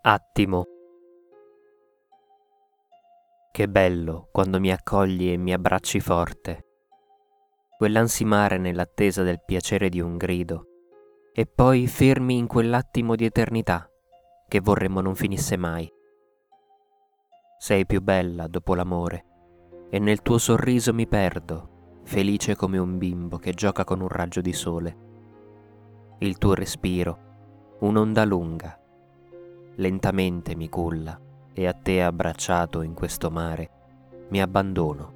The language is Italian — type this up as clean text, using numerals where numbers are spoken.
Attimo. Che bello quando mi accogli e mi abbracci forte, quell'ansimare nell'attesa del piacere di un grido, e poi fermi in quell'attimo di eternità che vorremmo non finisse mai. Sei più bella dopo l'amore, e nel tuo sorriso mi perdo, felice come un bimbo che gioca con un raggio di sole. Il tuo respiro, un'onda lunga, lentamente mi culla, e a te abbracciato in questo mare mi abbandono.